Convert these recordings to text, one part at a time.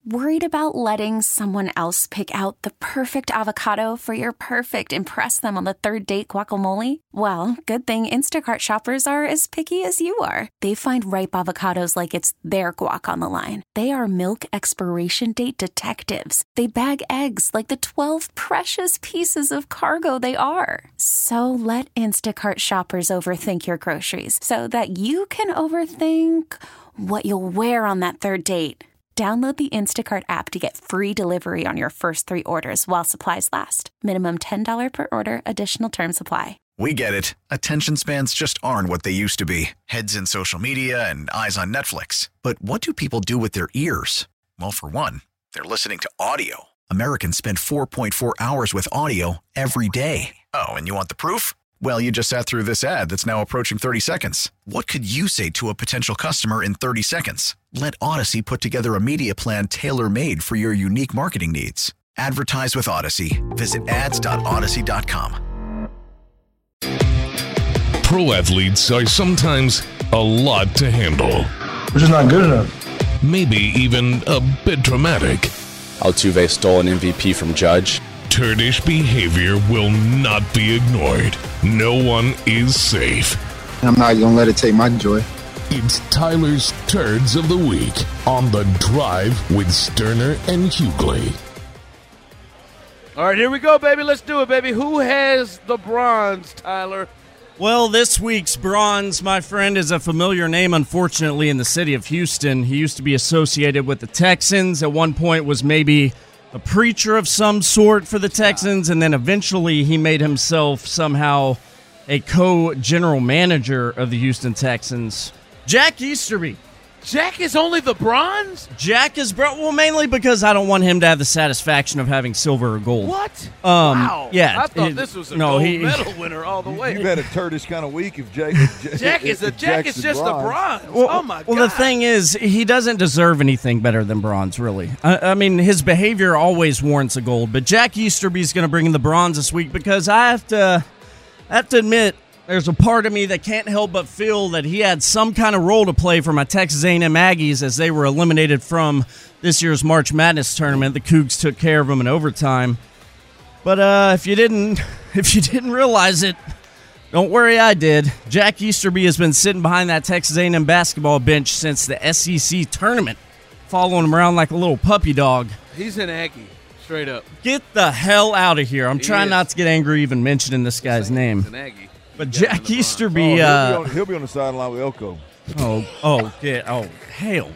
Worried about letting someone else pick out the perfect avocado for your perfect impress them on the third date guacamole? Well, good thing Instacart shoppers are as picky as you are. They find ripe avocados like it's their guac on the line. They are milk expiration date detectives. They bag eggs like the 12 precious pieces of cargo they are. So let Instacart shoppers overthink your groceries so that you can overthink what you'll wear on that third date. Download the Instacart app to get free delivery on your first 3 orders while supplies last. Minimum $10 per order. Additional terms apply. We get it. Attention spans just aren't what they used to be. Heads in social media and eyes on Netflix. But what do people do with their ears? Well, for one, they're listening to audio. Americans spend 4.4 hours with audio every day. Oh, and you want the proof? Well, you just sat through this ad that's now approaching 30 seconds. What could you say to a potential customer in 30 seconds? Let Odyssey put together a media plan tailor-made for your unique marketing needs. Advertise with Odyssey. Visit ads.odyssey.com. Pro athletes are sometimes a lot to handle. We're just not good enough. Maybe even a bit dramatic. Altuve stole an MVP from Judge. Turdish behavior will not be ignored. No one is safe. I'm not going to let it take my joy. It's Tyler's Turds of the Week on The Drive with Sterner and Hughley. All right, here we go, baby. Let's do it, baby. Who has the bronze, Tyler? Well, this week's bronze, my friend, is a familiar name, unfortunately, in the city of Houston. He used to be associated with the Texans. At one point was maybe a preacher of some sort for the Texans, and then eventually he made himself somehow a co-general manager of the Houston Texans. Jack Easterby. Jack is only the bronze? Jack is well, mainly because I don't want him to have the satisfaction of having silver or gold. What? Wow. Yeah. I thought this was a gold medal winner all the way. You've had a turdish kind of week if Jack is just a bronze. Well, oh, my God. Well, the thing is, he doesn't deserve anything better than bronze, really. I mean, his behavior always warrants a gold, but Jack Easterby's going to bring in the bronze this week because I have to admit, there's a part of me that can't help but feel that he had some kind of role to play for my Texas A&M Aggies as they were eliminated from this year's March Madness tournament. The Cougs took care of them in overtime. But if you didn't realize it, don't worry, I did. Jack Easterby has been sitting behind that Texas A&M basketball bench since the SEC tournament, following him around like a little puppy dog. He's an Aggie, straight up. Get the hell out of here. I'm trying not to get angry even mentioning this guy's name. He's an Aggie. But Jack Easterby, he'll be on the sideline with Elko. Hell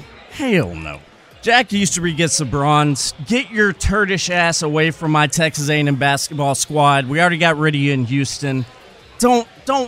no. Jack Easterby gets the bronze. Get your turdish ass away from my Texas A&M basketball squad. We already got rid of you in Houston. Don't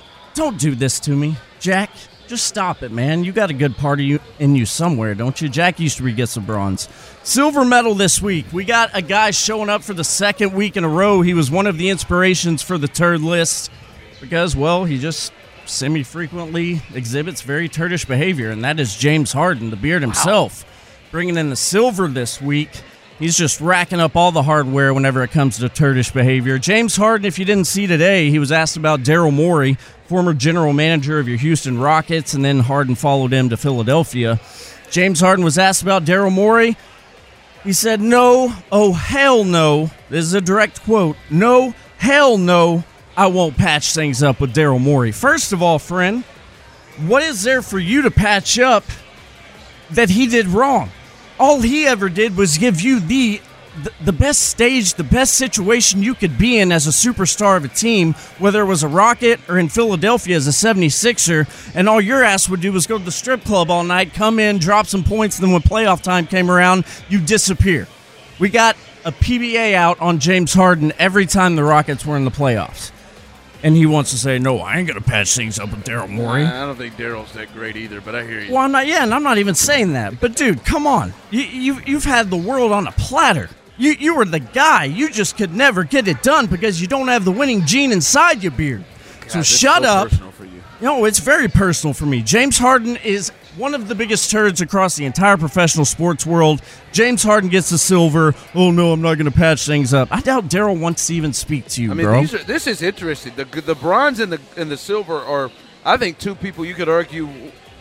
do this to me, Jack. Just stop it, man. You got a good part in you somewhere, don't you? Jack Easterby gets the bronze. Silver medal this week. We got a guy showing up for the second week in a row. He was one of the inspirations for the turd list. Because, well, he just semi-frequently exhibits very turdish behavior, and that is James Harden, the Beard himself, bringing in the silver this week. He's just racking up all the hardware whenever it comes to turdish behavior. James Harden, if you didn't see today, he was asked about Daryl Morey, former general manager of your Houston Rockets, and then Harden followed him to Philadelphia. James Harden was asked about Daryl Morey. He said, "No, oh hell no." This is a direct quote. "No, hell no. I won't patch things up with Daryl Morey." First of all, friend, what is there for you to patch up that he did wrong? All he ever did was give you the best stage, the best situation you could be in as a superstar of a team, whether it was a Rocket or in Philadelphia as a 76er, and all your ass would do was go to the strip club all night, come in, drop some points, and then when playoff time came around, you disappear. We got a PBA out on James Harden every time the Rockets were in the playoffs. And he wants to say, "No, I ain't going to patch things up with Daryl Morey." I don't think Daryl's that great either, but I hear you. Well, and I'm not even saying that. But, dude, come on. You've had the world on a platter. You were the guy. You just could never get it done because you don't have the winning gene inside your beard. So shut up. Personal for you. No, it's very personal for me. James Harden is one of the biggest turds across the entire professional sports world. James Harden gets the silver. "Oh, no, I'm not going to patch things up." I doubt Daryl wants to even speak to you, bro. This is interesting. The bronze and the silver are, I think, two people you could argue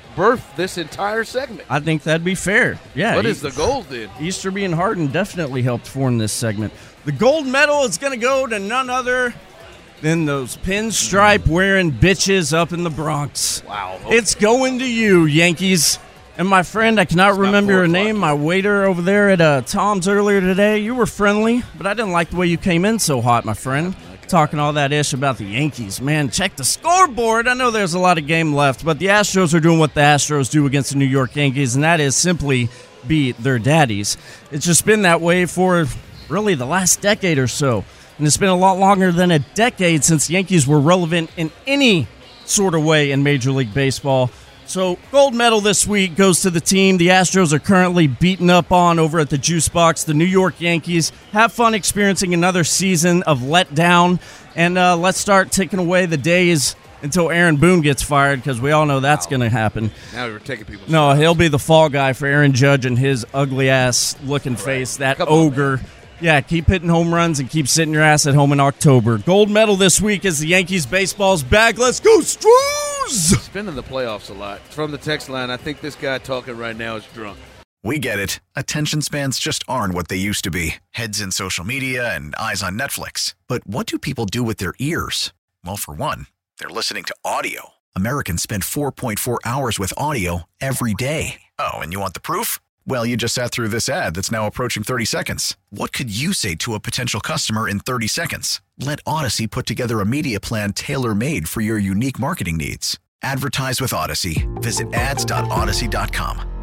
birth this entire segment. I think that'd be fair. Yeah. What is the gold then? Easterby and Hardin definitely helped form this segment. The gold medal is going to go to none other than those pinstripe-wearing bitches up in the Bronx. Wow. It's going to you, Yankees. And my friend, I cannot remember your name, my waiter over there at Tom's earlier today, you were friendly, but I didn't like the way you came in so hot, my friend. Talking all that ish about the Yankees. Man, check the scoreboard. I know there's a lot of game left, but the Astros are doing what the Astros do against the New York Yankees, and that is simply beat their daddies. It's just been that way for really the last decade or so, and it's been a lot longer than a decade since the Yankees were relevant in any sort of way in Major League Baseball. So, gold medal this week goes to the team the Astros are currently beaten up on over at the Juice Box, the New York Yankees. Have fun experiencing another season of letdown, and let's start taking away the days until Aaron Boone gets fired, because we all know that's going to happen. Now we're taking people's No, he'll be the fall guy for Aaron Judge and his ugly-ass looking face, that ogre. Yeah, keep hitting home runs and keep sitting your ass at home in October. Gold medal this week is the Yankees baseball's back. Let's go, Stros! It's been in the playoffs a lot. From the text line, I think this guy talking right now is drunk. We get it. Attention spans just aren't what they used to be. Heads in social media and eyes on Netflix. But what do people do with their ears? Well, for one, they're listening to audio. Americans spend 4.4 hours with audio every day. Oh, and you want the proof? Well, you just sat through this ad that's now approaching 30 seconds. What could you say to a potential customer in 30 seconds? Let Odyssey put together a media plan tailor-made for your unique marketing needs. Advertise with Odyssey. Visit ads.odyssey.com.